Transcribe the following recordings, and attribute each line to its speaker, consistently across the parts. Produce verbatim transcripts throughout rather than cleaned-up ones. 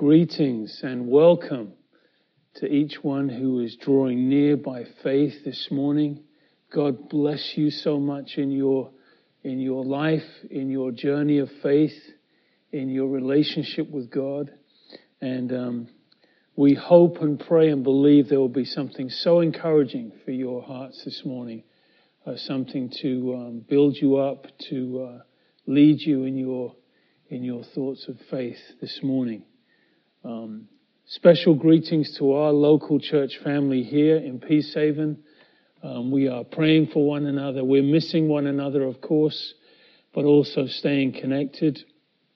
Speaker 1: Greetings and welcome to each one who is drawing near by faith this morning. God bless you so much in your in your life, in your journey of faith, in your relationship with God. And um, we hope and pray and believe there will be something so encouraging for your hearts this morning, uh, something to um, build you up, to uh, lead you in your in your thoughts of faith this morning. Um, special greetings to our local church family here in Peacehaven. Um, we are praying for one another. We're missing one another, of course, but also staying connected.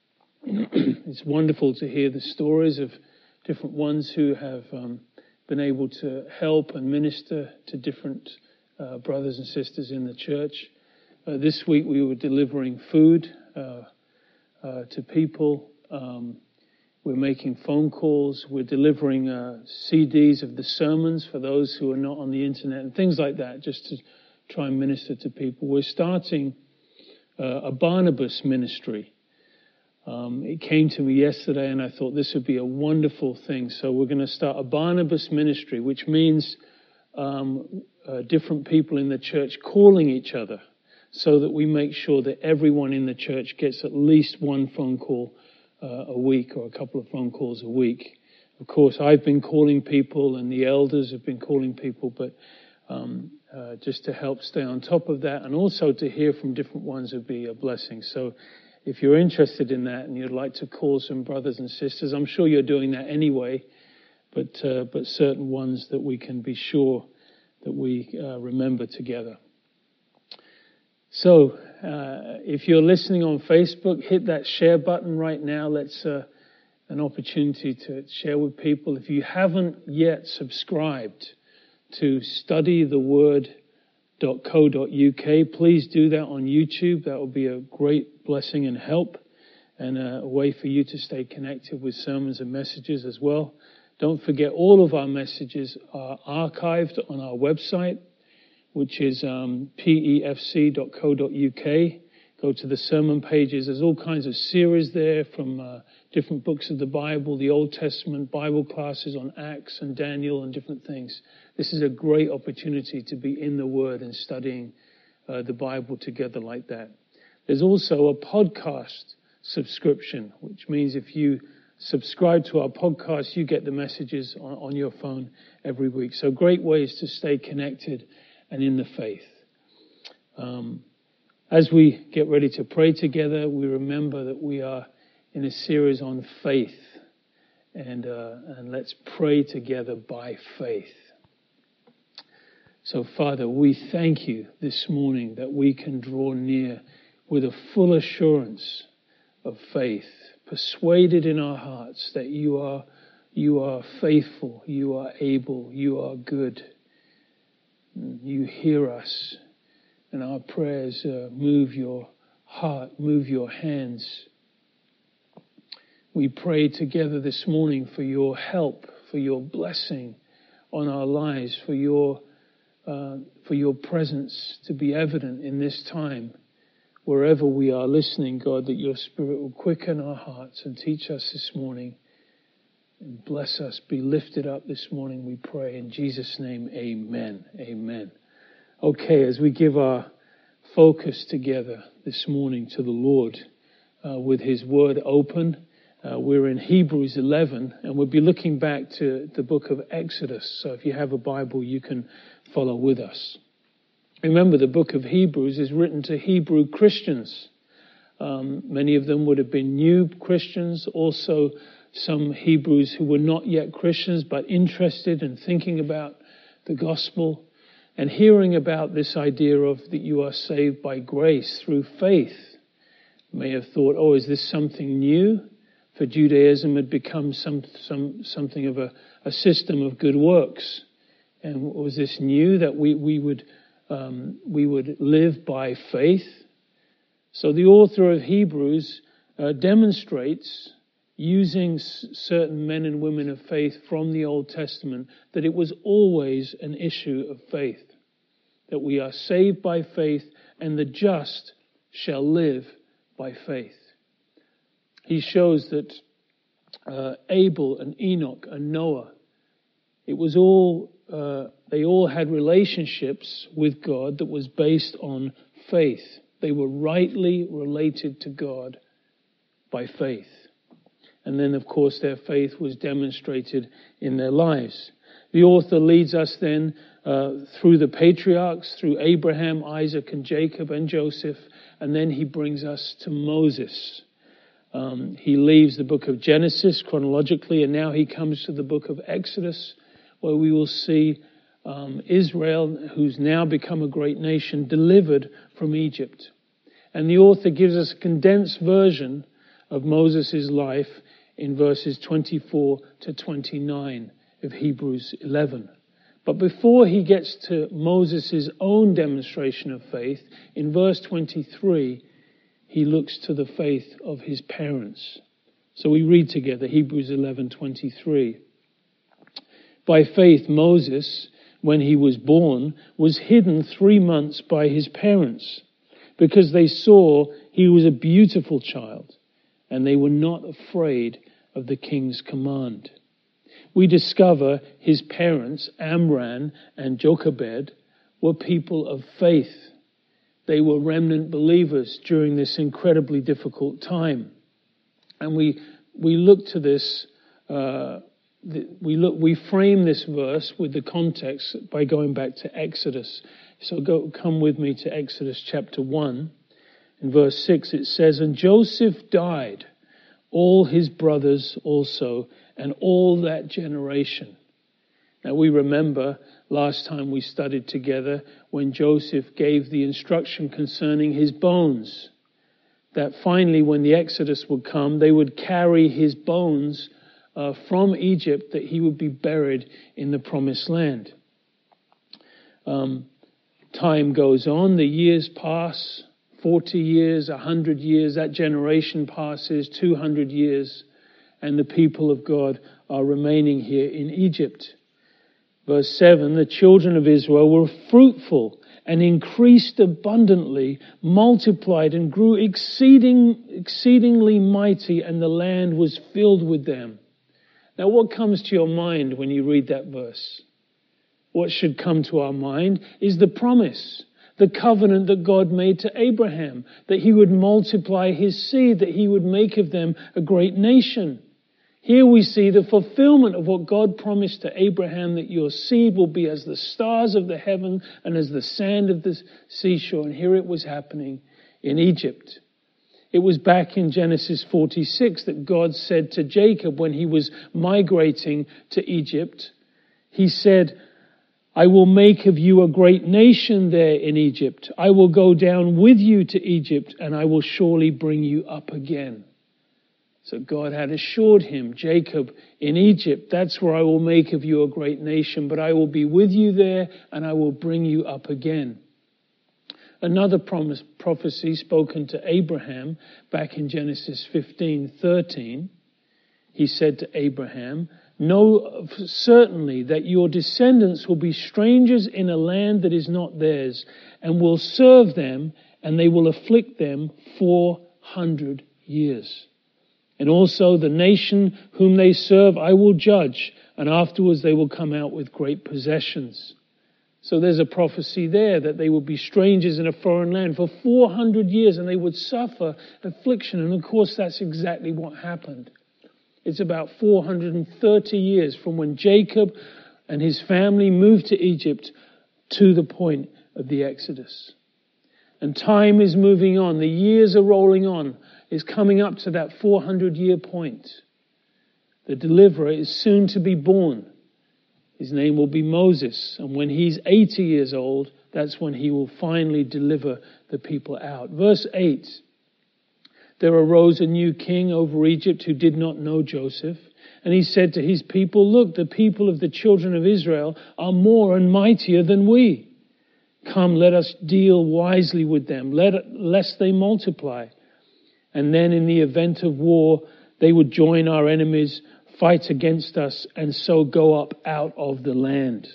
Speaker 1: It's wonderful to hear the stories of different ones who have um, been able to help and minister to different uh, brothers and sisters in the church. Uh, this week we were delivering food uh, uh, to people. Um, We're making phone calls. We're delivering uh, C Ds of the sermons for those who are not on the internet and things like that, just to try and minister to people. We're starting uh, a Barnabas ministry. Um, it came to me yesterday and I thought this would be a wonderful thing. So we're going to start a Barnabas ministry, which means um, uh, different people in the church calling each other so that we make sure that everyone in the church gets at least one phone call Uh, a week or a couple of phone calls a week. Of course, I've been calling people and the elders have been calling people, but um, uh, just to help stay on top of that and also to hear from different ones would be a blessing. So if you're interested in that and you'd like to call some brothers and sisters, I'm sure you're doing that anyway, but uh, but certain ones that we can be sure that we uh, remember together. So, uh, if you're listening on Facebook, hit that share button right now. Let's uh, an opportunity to share with people. If you haven't yet subscribed to study the word dot co dot U K, please do that on YouTube. That will be a great blessing and help, and a way for you to stay connected with sermons and messages as well. Don't forget, all of our messages are archived on our website, which is um, P E F C dot co dot U K. Go to the sermon pages. There's all kinds of series there from uh, different books of the Bible, the Old Testament, Bible classes on Acts and Daniel and different things. This is a great opportunity to be in the Word and studying uh, the Bible together like that. There's also a podcast subscription, which means if you subscribe to our podcast, you get the messages on, on your phone every week. So great ways to stay connected and in the faith. Um, as we get ready to pray together, we remember that we are in a series on faith. And, uh, and let's pray together by faith. So, Father, we thank you this morning that we can draw near with a full assurance of faith, persuaded in our hearts that you are, you are faithful, you are able, you are good. You hear us, and our prayers uh, move your heart, move your hands. We pray together this morning for your help, for your blessing on our lives, for your uh, for your presence to be evident in this time. Wherever we are listening, God, that your Spirit will quicken our hearts and teach us this morning. And bless us, be lifted up this morning, we pray. In Jesus' name, amen. Amen. Okay, as we give our focus together this morning to the Lord uh, with his word open, uh, we're in Hebrews eleven, and we'll be looking back to the book of Exodus. So if you have a Bible, you can follow with us. Remember, the book of Hebrews is written to Hebrew Christians. Um, many of them would have been new Christians, also some Hebrews who were not yet Christians but interested in thinking about the gospel and hearing about this idea of that you are saved by grace through faith. May have thought, oh, is this something new? For Judaism had become some, some something of a, a system of good works. And was this new that we, we would um, we would live by faith? So the author of Hebrews uh, demonstrates, using certain men and women of faith from the Old Testament, that it was always an issue of faith. That we are saved by faith and the just shall live by faith. He shows that uh, Abel and Enoch and Noah. It was all, uh, they all had relationships with God that was based on faith. They were rightly related to God by faith. And then, of course, their faith was demonstrated in their lives. The author leads us then uh, through the patriarchs, through Abraham, Isaac, and Jacob, and Joseph, and then he brings us to Moses. Um, he leaves the book of Genesis chronologically, and now he comes to the book of Exodus, where we will see um, Israel, who's now become a great nation, delivered from Egypt. And the author gives us a condensed version of Moses' life in verses twenty-four to twenty-nine of Hebrews eleven. But before he gets to Moses' own demonstration of faith, in verse twenty-three, he looks to the faith of his parents. So we read together Hebrews eleven twenty-three. By faith, Moses, when he was born, was hidden three months by his parents, because they saw he was a beautiful child, and they were not afraid of the king's command. We discover his parents, Amram and Jochebed, were people of faith. They were remnant believers during this incredibly difficult time. And we we look to this, uh, we look we frame this verse with the context by going back to Exodus. So go come with me to Exodus chapter one. In verse six it says, "And Joseph died, all his brothers also, and all that generation." Now we remember last time we studied together when Joseph gave the instruction concerning his bones, that finally when the Exodus would come, they would carry his bones uh, from Egypt, that he would be buried in the promised land. Um, time goes on, the years pass, forty years, one hundred years, that generation passes, two hundred years, and the people of God are remaining here in Egypt. Verse seven, "The children of Israel were fruitful and increased abundantly, multiplied and grew exceeding, exceedingly mighty, and the land was filled with them." Now what comes to your mind when you read that verse? What should come to our mind is the promise, the covenant that God made to Abraham, that he would multiply his seed, that he would make of them a great nation. Here we see the fulfillment of what God promised to Abraham, that your seed will be as the stars of the heaven and as the sand of the seashore. And here it was happening in Egypt. It was back in Genesis forty-six that God said to Jacob when he was migrating to Egypt, he said, "I will make of you a great nation there in Egypt. I will go down with you to Egypt, and I will surely bring you up again." So God had assured him, Jacob, in Egypt, that's where I will make of you a great nation, but I will be with you there and I will bring you up again. Another promise, prophecy spoken to Abraham back in Genesis fifteen thirteen, he said to Abraham, "Know certainly that your descendants will be strangers in a land that is not theirs, and will serve them, and they will afflict them four hundred years. And also the nation whom they serve I will judge, and afterwards they will come out with great possessions." So there's a prophecy there that they would be strangers in a foreign land for four hundred years, and they would suffer affliction. And of course that's exactly what happened. It's about four hundred thirty years from when Jacob and his family moved to Egypt to the point of the Exodus. And time is moving on. The years are rolling on. It's coming up to that four hundred year point. The deliverer is soon to be born. His name will be Moses. And when he's eighty years old, that's when he will finally deliver the people out. Verse eight. "There arose a new king over Egypt who did not know Joseph. And he said to his people, 'Look, the people of the children of Israel are more and mightier than we. Come, let us deal wisely with them, let, lest they multiply. And then in the event of war, they would join our enemies, fight against us, and so go up out of the land.'"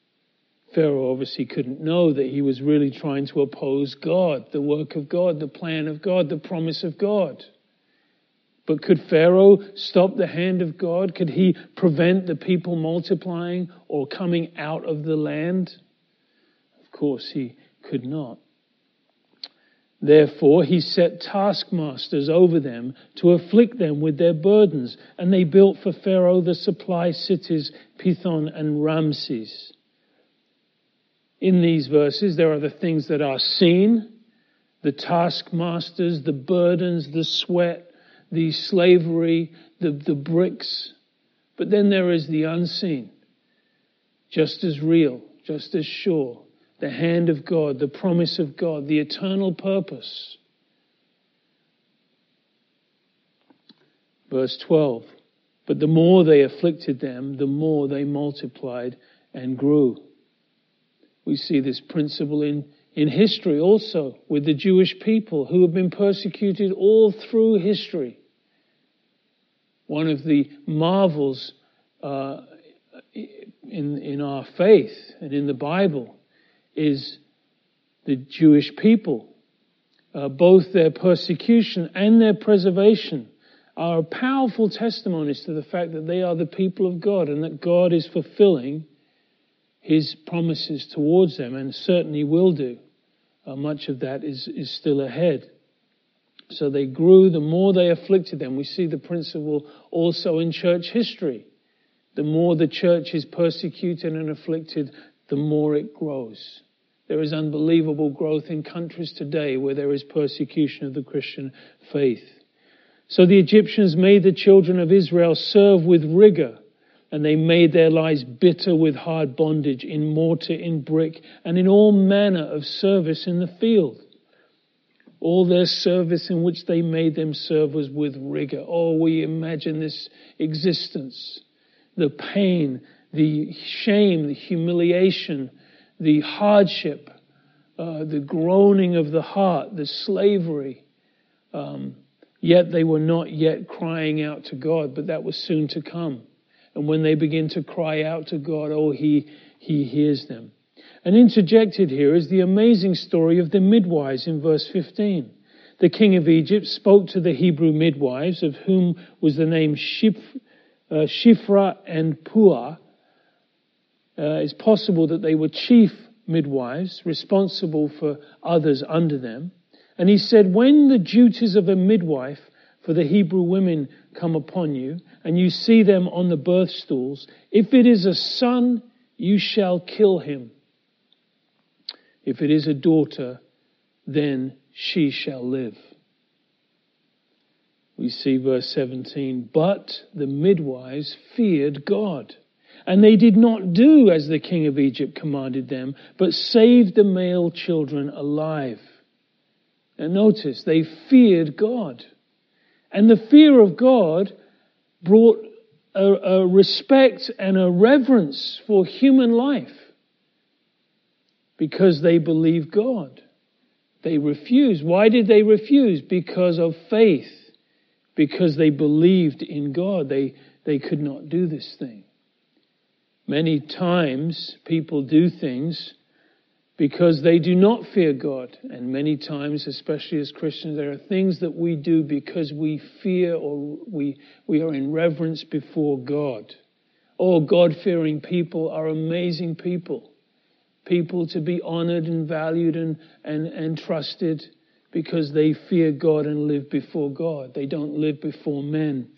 Speaker 1: Pharaoh obviously couldn't know that he was really trying to oppose God, the work of God, the plan of God, the promise of God. But could Pharaoh stop the hand of God? Could he prevent the people multiplying or coming out of the land? Of course he could not. Therefore he set taskmasters over them to afflict them with their burdens, and they built for Pharaoh the supply cities Pithom and Ramses. In these verses there are the things that are seen, the taskmasters, the burdens, the sweat, the slavery, the, the bricks. But then there is the unseen, just as real, just as sure. The hand of God, the promise of God, the eternal purpose. Verse twelve. But the more they afflicted them, the more they multiplied and grew. We see this principle in, in history also with the Jewish people who have been persecuted all through history. One of the marvels uh, in, in our faith and in the Bible is the Jewish people. Uh, both their persecution and their preservation are powerful testimonies to the fact that they are the people of God and that God is fulfilling His promises towards them, and certainly will do. Uh, much of that is, is still ahead. So they grew, the more they afflicted them. We see the principle also in church history. The more the church is persecuted and afflicted, the more it grows. There is unbelievable growth in countries today where there is persecution of the Christian faith. So the Egyptians made the children of Israel serve with rigor, and they made their lives bitter with hard bondage, in mortar, in brick, and in all manner of service in the field. All their service in which they made them serve was with rigor. Oh, we imagine this existence, the pain, the shame, the humiliation, the hardship, uh, the groaning of the heart, the slavery. Um, yet they were not yet crying out to God, but that was soon to come. And when they begin to cry out to God, oh, He, He hears them. And interjected here is the amazing story of the midwives in verse fifteen. The king of Egypt spoke to the Hebrew midwives, of whom was the name Shif, uh, Shifra and Puah. Uh, it's possible that they were chief midwives, responsible for others under them. And he said, when the duties of a midwife for the Hebrew women come upon you, and you see them on the birth stools, if it is a son, you shall kill him. If it is a daughter, then she shall live. We see verse seventeen, but the midwives feared God. And they did not do as the king of Egypt commanded them, but saved the male children alive. And notice, they feared God. And the fear of God brought a, a respect and a reverence for human life. Because they believed God. They refused. Why did they refuse? Because of faith. Because they believed in God. They, they could not do this thing. Many times people do things because they do not fear God. And many times, especially as Christians, there are things that we do because we fear or we, we are in reverence before God. Oh, God-fearing people are amazing people. People to be honored and valued and, and, and trusted because they fear God and live before God. They don't live before men.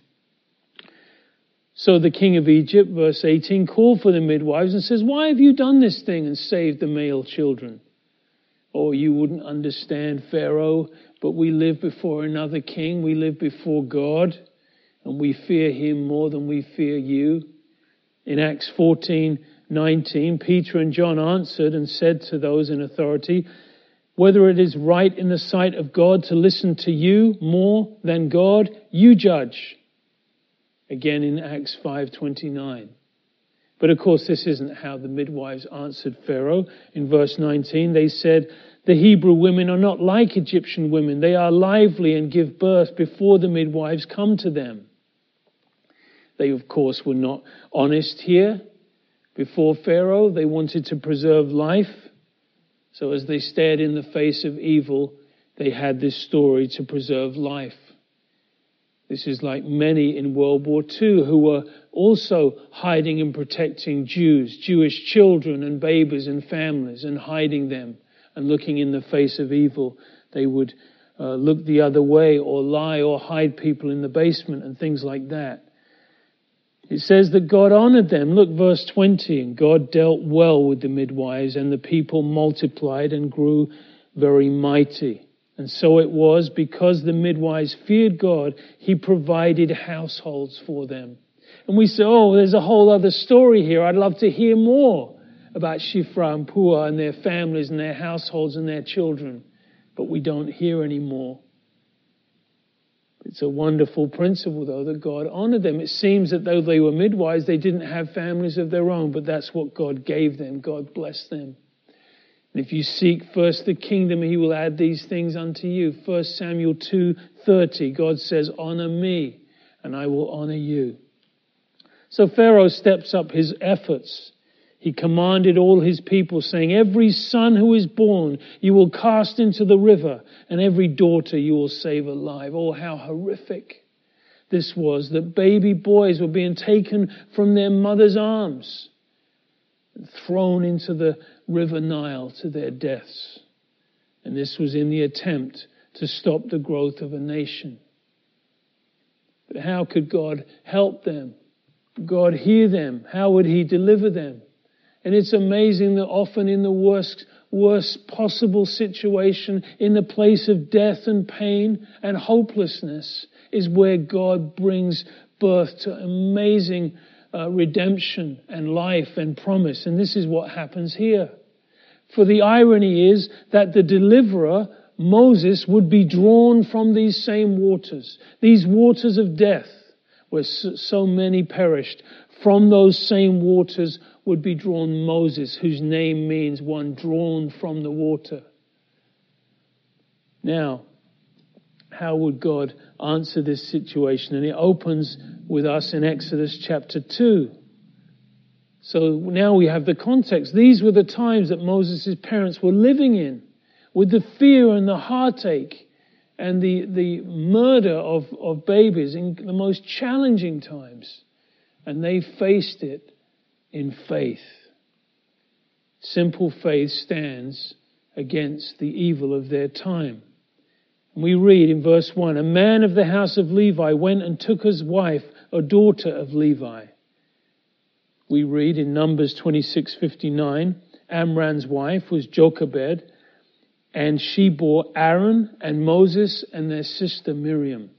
Speaker 1: So the king of Egypt, verse eighteen, called for the midwives and says, why have you done this thing and saved the male children? Oh, you wouldn't understand, Pharaoh, but we live before another king. We live before God, and we fear him more than we fear you. In Acts fourteen nineteen, Peter and John answered and said to those in authority, whether it is right in the sight of God to listen to you more than God, you judge. Again in Acts five twenty-nine. But of course this isn't how the midwives answered Pharaoh. In verse nineteen they said, the Hebrew women are not like Egyptian women. They are lively and give birth before the midwives come to them. They of course were not honest here. Before Pharaoh they wanted to preserve life. So as they stared in the face of evil, they had this story to preserve life. This is like many in World War Two who were also hiding and protecting Jews, Jewish children and babies and families, and hiding them and looking in the face of evil. They would uh, look the other way or lie or hide people in the basement and things like that. It says that God honored them. Look, verse twenty. And God dealt well with the midwives, and the people multiplied and grew very mighty. And so it was, because the midwives feared God, he provided households for them. And we say, oh, there's a whole other story here. I'd love to hear more about Shiphrah and Puah and their families and their households and their children. But we don't hear any more. It's a wonderful principle, though, that God honored them. It seems that though they were midwives, they didn't have families of their own, but that's what God gave them. God blessed them. And if you seek first the kingdom, he will add these things unto you. First Samuel two thirty, God says, honor me, and I will honor you. So Pharaoh steps up his efforts. He commanded all his people, saying, every son who is born you will cast into the river, and every daughter you will save alive. Oh, how horrific this was, that baby boys were being taken from their mother's arms and thrown into the river Nile to their deaths. And this was in the attempt to stop the growth of a nation. But how could God help them? God hear them? How would he deliver them? And it's amazing that often in the worst, worst possible situation, in the place of death and pain and hopelessness, is where God brings birth to amazing uh, redemption and life and promise. And this is what happens here. For the irony is that the deliverer, Moses, would be drawn from these same waters, these waters of death, where so many perished. From those same waters would be drawn Moses, whose name means one drawn from the water. Now, how would God answer this situation? And it opens with us in Exodus chapter two. So now we have the context. These were the times that Moses' parents were living in, with the fear and the heartache and the, the murder of, of babies in the most challenging times. And they faced it in faith. Simple faith stands against the evil of their time. And we read in verse one, a man of the house of Levi went and took as wife a daughter of Levi. We read in Numbers twenty-six fifty-nine, Amram's wife was Jochebed, and she bore Aaron and Moses and their sister Miriam.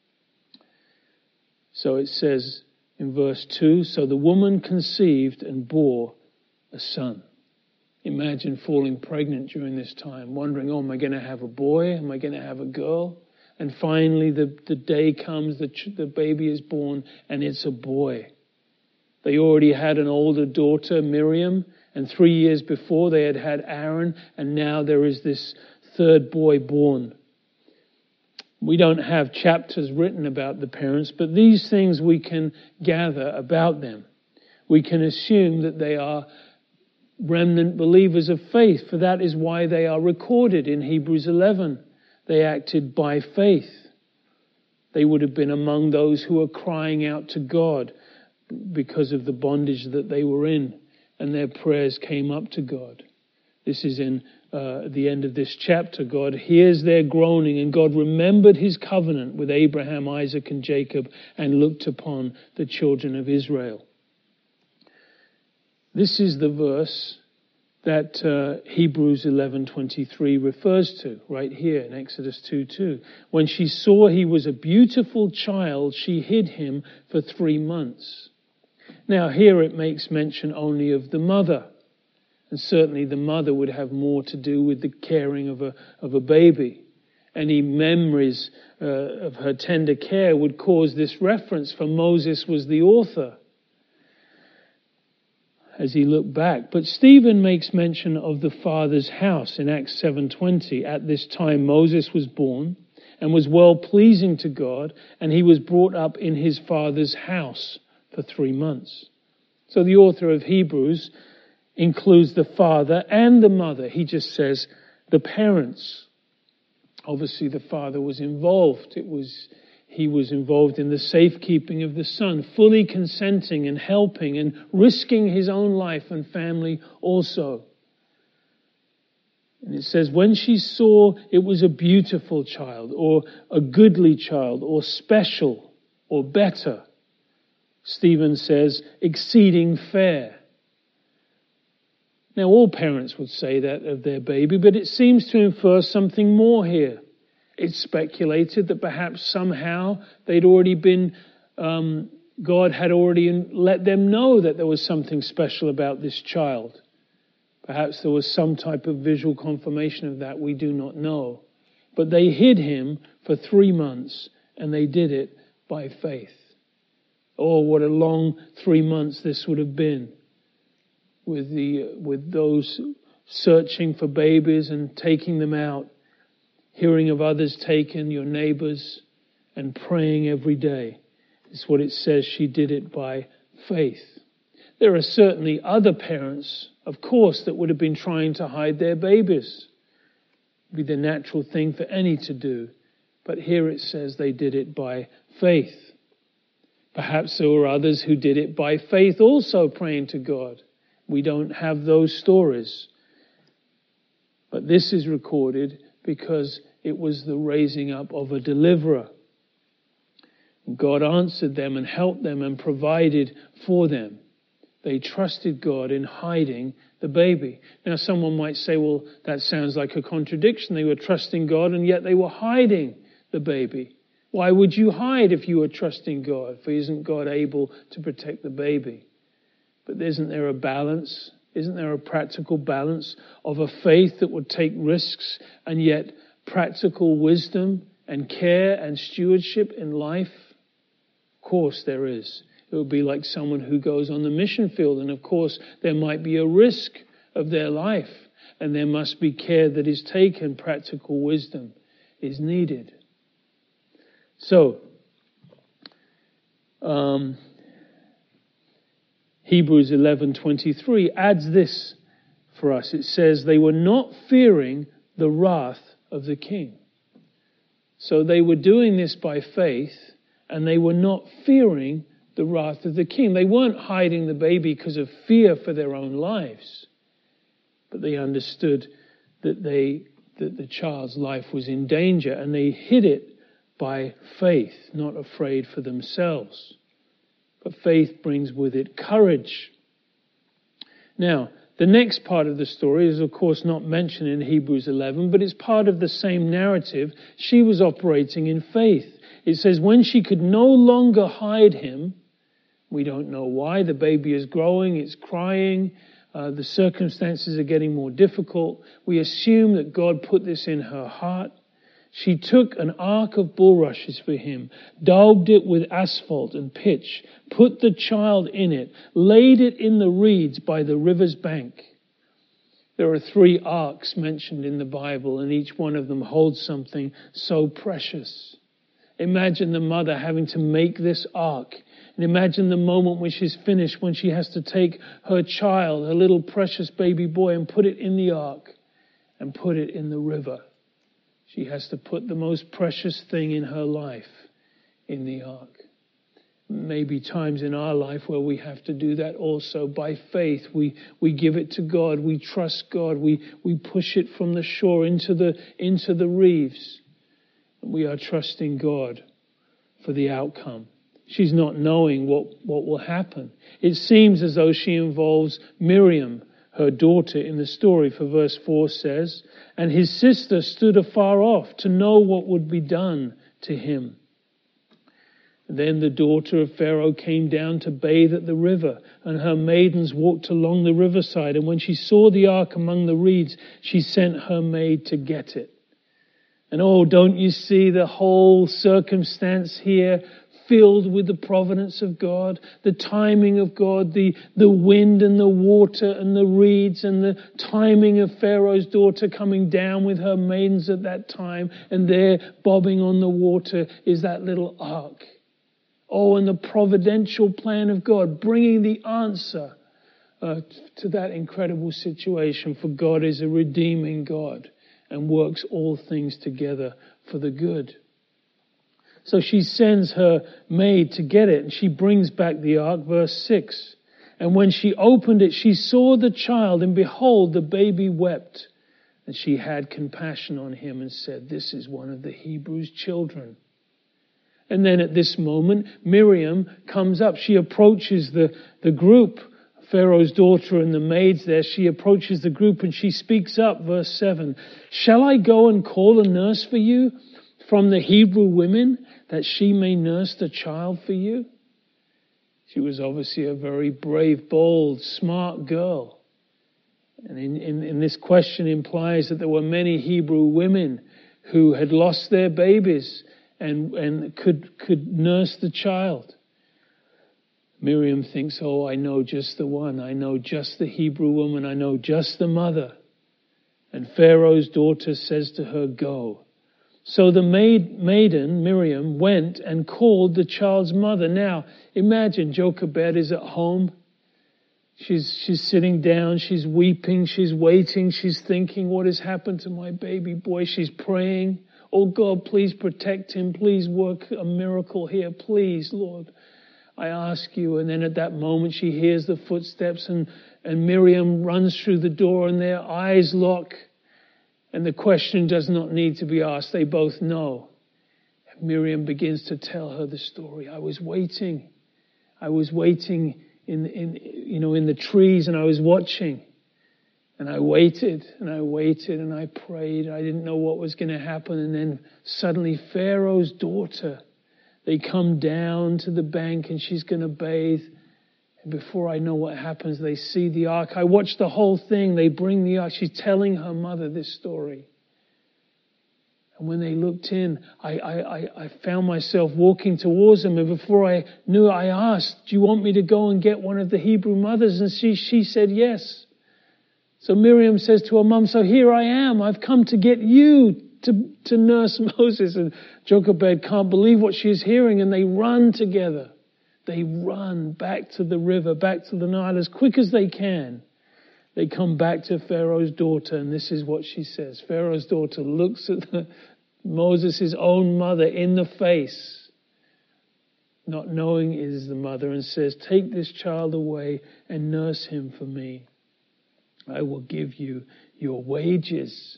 Speaker 1: So it says in verse two, so the woman conceived and bore a son. Imagine falling pregnant during this time, wondering, oh, am I going to have a boy? Am I going to have a girl? And finally the, the day comes, the, the baby is born, and it's a boy. They already had an older daughter, Miriam, and three years before they had had Aaron, and now there is this third boy born. We don't have chapters written about the parents, but these things we can gather about them. We can assume that they are remnant believers of faith, for that is why they are recorded in Hebrews eleven. They acted by faith. They would have been among those who are crying out to God because of the bondage that they were in, and their prayers came up to God. This is in uh, the end of this chapter. God hears their groaning, and God remembered his covenant with Abraham, Isaac, and Jacob, and looked upon the children of Israel. This is the verse that uh, Hebrews eleven twenty-three refers to, right here in Exodus two two. When she saw he was a beautiful child, she hid him for three months. Now here it makes mention only of the mother. And certainly the mother would have more to do with the caring of a, of a baby. Any memories uh, of her tender care would cause this reference, for Moses was the author as he looked back. But Stephen makes mention of the father's house in Acts seven twenty. At this time Moses was born and was well pleasing to God, and he was brought up in his father's house for three months. So the author of Hebrews includes the father and the mother. He just says the parents. Obviously the father was involved. It was he was involved in the safekeeping of the son, fully consenting and helping and risking his own life and family also. And it says, when she saw it was a beautiful child, or a goodly child, or special, or better, Stephen says, exceeding fair. Now, all parents would say that of their baby, but it seems to infer something more here. It's speculated that perhaps somehow they'd already been, um, God had already let them know that there was something special about this child. Perhaps there was some type of visual confirmation of that, we do not know. But they hid him for three months, and they did it by faith. Oh, what a long three months this would have been, with the with those searching for babies and taking them out, hearing of others taken, your neighbors, and praying every day. It's what it says, she did it by faith. There are certainly other parents, of course, that would have been trying to hide their babies. It would be the natural thing for any to do. But here it says they did it by faith. Perhaps there were others who did it by faith also, praying to God. We don't have those stories. But this is recorded because it was the raising up of a deliverer. God answered them and helped them and provided for them. They trusted God in hiding the baby. Now someone might say, well, that sounds like a contradiction. They were trusting God and yet they were hiding the baby. Why would you hide if you were trusting God? For isn't God able to protect the baby? But isn't there a balance? Isn't there a practical balance of a faith that would take risks and yet practical wisdom and care and stewardship in life? Of course there is. It would be like someone who goes on the mission field, and of course there might be a risk of their life, and there must be care that is taken. Practical wisdom is needed. So, um, Hebrews eleven twenty-three adds this for us. It says, they were not fearing the wrath of the king. So they were doing this by faith, and they were not fearing the wrath of the king. They weren't hiding the baby because of fear for their own lives, but they understood that they that the child's life was in danger, and they hid it by faith, not afraid for themselves. But faith brings with it courage. Now, the next part of the story is, of course, not mentioned in Hebrews eleven, but it's part of the same narrative. She was operating in faith. It says, when she could no longer hide him, we don't know why, the baby is growing, it's crying, uh, the circumstances are getting more difficult. We assume that God put this in her heart. She took an ark of bulrushes for him, daubed it with asphalt and pitch, put the child in it, laid it in the reeds by the river's bank. There are three arks mentioned in the Bible, and each one of them holds something so precious. Imagine the mother having to make this ark. And imagine the moment when she's finished, when she has to take her child, her little precious baby boy, and put it in the ark and put it in the river. She has to put the most precious thing in her life in the ark. Maybe times in our life where we have to do that also. By faith, we, we give it to God. We trust God. We, we push it from the shore into the, into the reefs. And we are trusting God for the outcome. She's not knowing what, what will happen. It seems as though she involves Miriam, her daughter, in the story, for verse four says, and his sister stood afar off to know what would be done to him. Then the daughter of Pharaoh came down to bathe at the river, and her maidens walked along the riverside. And when she saw the ark among the reeds, she sent her maid to get it. And oh, don't you see the whole circumstance here filled with the providence of God, the timing of God, the, the wind and the water and the reeds and the timing of Pharaoh's daughter coming down with her maidens at that time, and there bobbing on the water is that little ark. Oh, and the providential plan of God, bringing the answer uh, to that incredible situation. For God is a redeeming God and works all things together for the good. So she sends her maid to get it, and she brings back the ark, verse six. And when she opened it, she saw the child, and behold, the baby wept. And she had compassion on him and said, this is one of the Hebrews' children. And then at this moment, Miriam comes up. She approaches the, the group, Pharaoh's daughter and the maids there. She approaches the group and she speaks up, verse seven. Shall I go and call a nurse for you from the Hebrew women, that she may nurse the child for you? She was obviously a very brave, bold, smart girl. And in, in, in this question implies that there were many Hebrew women who had lost their babies and, and could, could nurse the child. Miriam thinks, oh, I know just the one. I know just the Hebrew woman. I know just the mother. And Pharaoh's daughter says to her, go. So the maid, maiden, Miriam, went and called the child's mother. Now, imagine Jochebed is at home. She's, she's sitting down. She's weeping. She's waiting. She's thinking, what has happened to my baby boy? She's praying. Oh, God, please protect him. Please work a miracle here. Please, Lord, I ask you. And then at that moment, she hears the footsteps and, and Miriam runs through the door and their eyes lock. And the question does not need to be asked. They both know. And Miriam begins to tell her the story. I was waiting. I was waiting in, in, you know, in the trees, and I was watching. And I waited and I waited and I prayed. I didn't know what was going to happen. And then suddenly Pharaoh's daughter, they come down to the bank and she's going to bathe. And before I know what happens, they see the ark. I watched the whole thing. They bring the ark. She's telling her mother this story. And when they looked in, I, I, I found myself walking towards them. And before I knew, I asked, do you want me to go and get one of the Hebrew mothers? And she, she said yes. So Miriam says to her mum, so here I am. I've come to get you to, to nurse Moses. And Jochebed can't believe what she's hearing. And they run together. They run back to the river, back to the Nile as quick as they can. They come back to Pharaoh's daughter, and this is what she says. Pharaoh's daughter looks at the, Moses' own mother in the face, not knowing it is the mother, and says, take this child away and nurse him for me. I will give you your wages.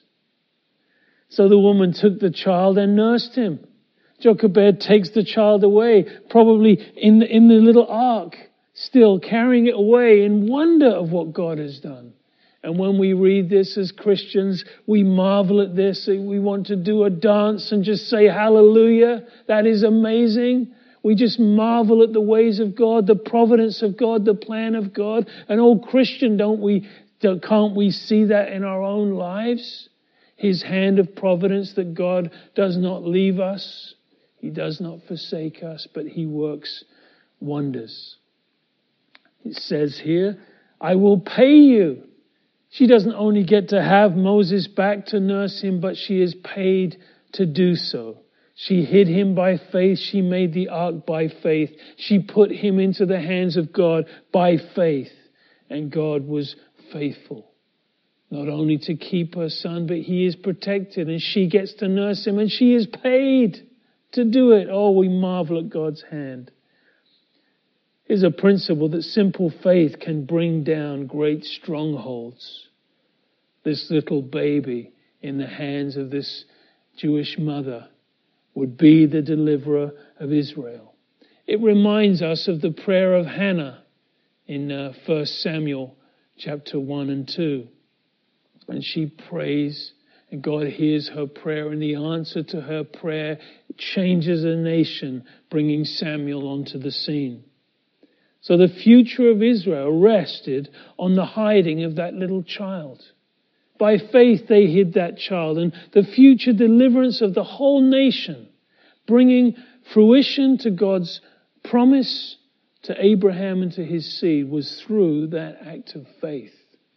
Speaker 1: So the woman took the child and nursed him. Jochebed takes the child away, probably in the, in the little ark, still carrying it away in wonder of what God has done. And when we read this as Christians, we marvel at this. We want to do a dance and just say hallelujah. That is amazing. We just marvel at the ways of God, the providence of God, the plan of God. And oh, Christian, don't we, can't we see that in our own lives? His hand of providence, that God does not leave us. He does not forsake us, but he works wonders. It says here, I will pay you. She doesn't only get to have Moses back to nurse him, but she is paid to do so. She hid him by faith. She made the ark by faith. She put him into the hands of God by faith. And God was faithful. Not only to keep her son, but he is protected and she gets to nurse him and she is paid to do it. Oh, we marvel at God's hand. Here's a principle that simple faith can bring down great strongholds. This little baby in the hands of this Jewish mother would be the deliverer of Israel. It reminds us of the prayer of Hannah in uh, First Samuel chapter one and two. And she prays, and God hears her prayer, and the answer to her prayer changes a nation, bringing Samuel onto the scene. So the future of Israel rested on the hiding of that little child. By faith they hid that child, and the future deliverance of the whole nation, bringing fruition to God's promise to Abraham and to his seed, was through that act of faith.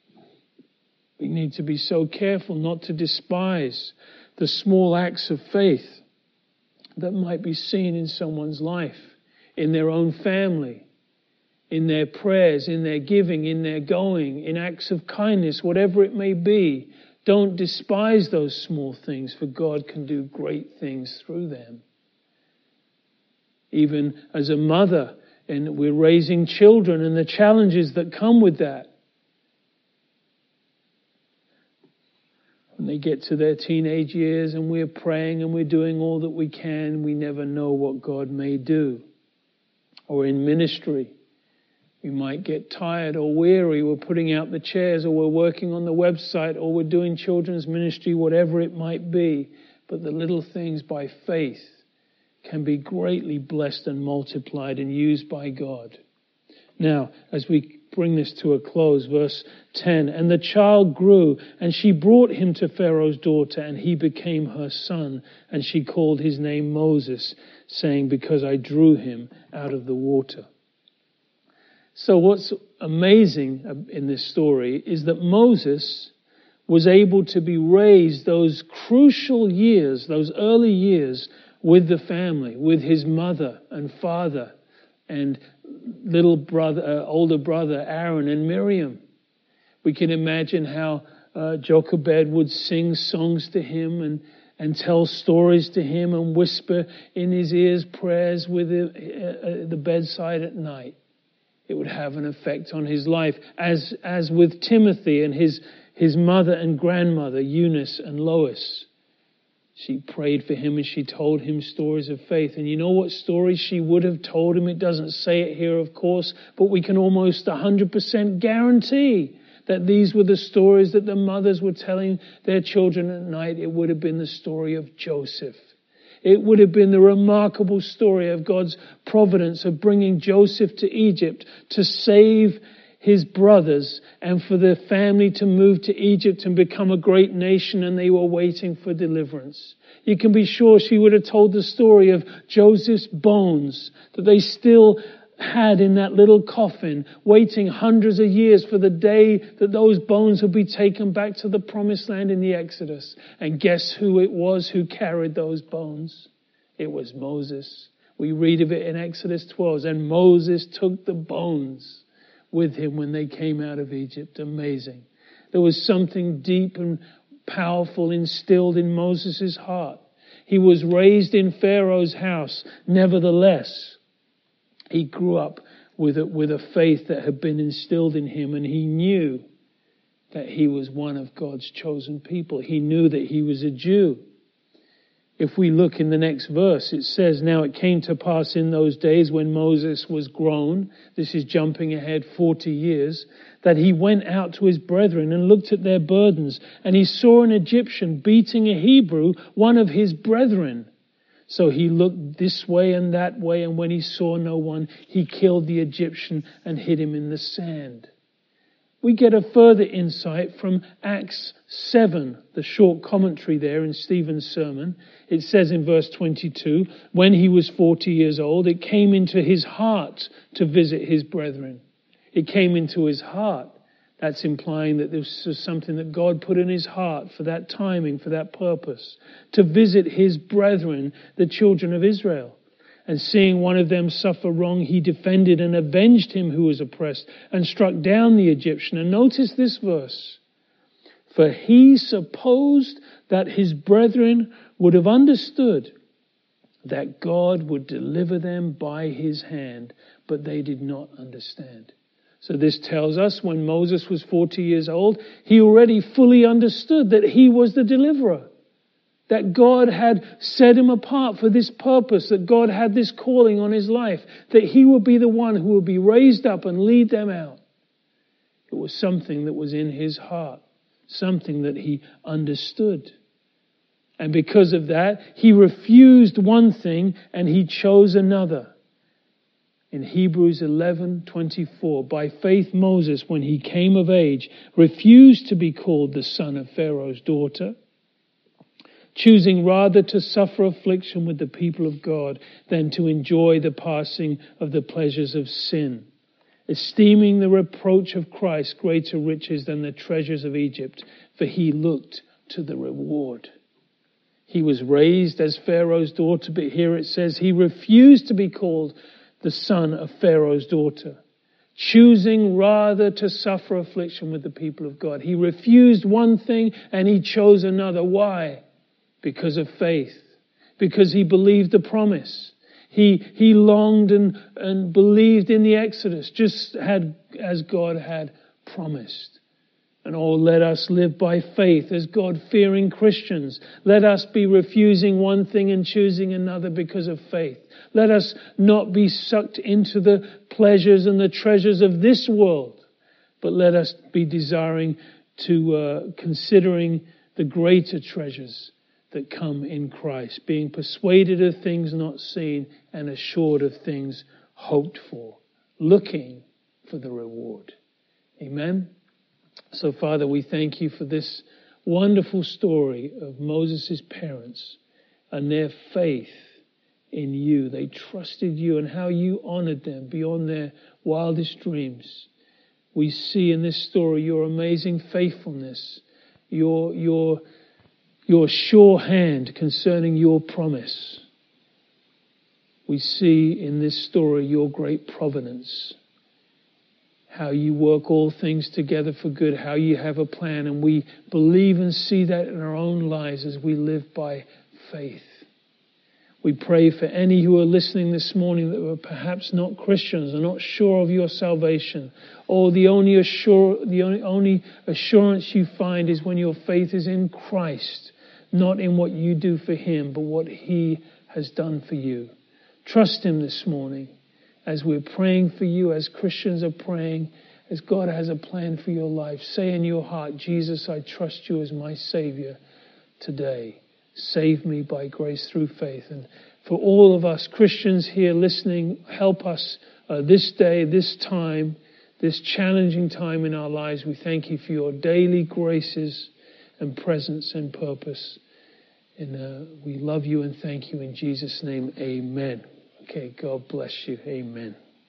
Speaker 1: We need to be so careful not to despise the small acts of faith that might be seen in someone's life, in their own family, in their prayers, in their giving, in their going, in acts of kindness, whatever it may be. Don't despise those small things, for God can do great things through them. even as a mother, and we're raising children and the challenges that come with that. When they get to their teenage years and we're praying and we're doing all that we can, we never know what God may do. Or in ministry, we might get tired or weary. We're putting out the chairs, or we're working on the website, or we're doing children's ministry, whatever it might be. But the little things by faith can be greatly blessed and multiplied and used by God. Now, as we bring this to a close, verse ten, and the child grew, and she brought him to Pharaoh's daughter, and he became her son, and she called his name Moses, saying, because I drew him out of the water. So what's amazing in this story is that Moses was able to be raised those crucial years, those early years, with the family, with his mother and father and little brother, uh, older brother Aaron and Miriam. We can imagine how uh, Jochebed would sing songs to him and, and tell stories to him and whisper in his ears prayers with him at the bedside at night. It would have an effect on his life, as as with Timothy and his his mother and grandmother, Eunice and Lois. She prayed for him and she told him stories of faith. And you know what stories she would have told him? It doesn't say it here, of course, but we can almost one hundred percent guarantee that these were the stories that the mothers were telling their children at night. It would have been the story of Joseph. It would have been the remarkable story of God's providence of bringing Joseph to Egypt to save his brothers and for the family to move to Egypt and become a great nation, and they were waiting for deliverance. You can be sure she would have told the story of Joseph's bones that they still had in that little coffin, waiting hundreds of years for the day that those bones would be taken back to the promised land in the Exodus. And guess who it was who carried those bones? It was Moses. We read of it in Exodus twelve. And Moses took the bones with him when they came out of Egypt. Amazing. There was something deep and powerful instilled in Moses' heart. He was raised in Pharaoh's house. Nevertheless, he grew up with a, with a faith that had been instilled in him, and he knew that he was one of God's chosen people. He knew that he was a Jew. If we look in the next verse, it says, now it came to pass in those days when Moses was grown, this is jumping ahead forty years, that he went out to his brethren and looked at their burdens, and he saw an Egyptian beating a Hebrew, one of his brethren. So he looked this way and that way, and when he saw no one, he killed the Egyptian and hid him in the sand. We get a further insight from Acts seven, the short commentary there in Stephen's sermon. It says in verse twenty-two, when he was forty years old, it came into his heart to visit his brethren. It came into his heart. That's implying that this was something that God put in his heart for that timing, for that purpose, to visit his brethren, the children of Israel. And seeing one of them suffer wrong, he defended and avenged him who was oppressed and struck down the Egyptian. And notice this verse. For he supposed that his brethren would have understood that God would deliver them by his hand, but they did not understand. So this tells us when Moses was forty years old, he already fully understood that he was the deliverer. That God had set him apart for this purpose, that God had this calling on his life, that he would be the one who would be raised up and lead them out. It was something that was in his heart, something that he understood. And because of that, he refused one thing and he chose another. In Hebrews eleven twenty-four, by faith Moses, when he came of age, refused to be called the son of Pharaoh's daughter, choosing rather to suffer affliction with the people of God than to enjoy the passing of the pleasures of sin, esteeming the reproach of Christ greater riches than the treasures of Egypt, for he looked to the reward. He was raised as Pharaoh's daughter, but here it says he refused to be called the son of Pharaoh's daughter, choosing rather to suffer affliction with the people of God. He refused one thing and he chose another. Why? Because of faith. Because he believed the promise. He, he longed and, and believed in the Exodus, just had, as God had promised. And oh, let us live by faith as God-fearing Christians. Let us be refusing one thing and choosing another because of faith. Let us not be sucked into the pleasures and the treasures of this world, but let us be desiring to, uh, considering the greater treasures that come in Christ, being persuaded of things not seen and assured of things hoped for, looking for the reward. Amen. So, Father, we thank you for this wonderful story of Moses' parents and their faith in you. They trusted you and how you honored them beyond their wildest dreams. We see in this story your amazing faithfulness, your, your, your sure hand concerning your promise. We see in this story your great providence, how you work all things together for good, how you have a plan, and we believe and see that in our own lives as we live by faith. We pray for any who are listening this morning that were perhaps not Christians, are not sure of your salvation, or the only assure, the only, only assurance you find is when your faith is in Christ, not in what you do for him, but what he has done for you. Trust him this morning. As we're praying for you, as Christians are praying, as God has a plan for your life, say in your heart, Jesus, I trust you as my Savior today. Save me by grace through faith. And for all of us Christians here listening, help us uh, this day, this time, this challenging time in our lives. We thank you for your daily graces and presence and purpose. And uh, we love you and thank you in Jesus' name. Amen. Okay, God bless you. Amen.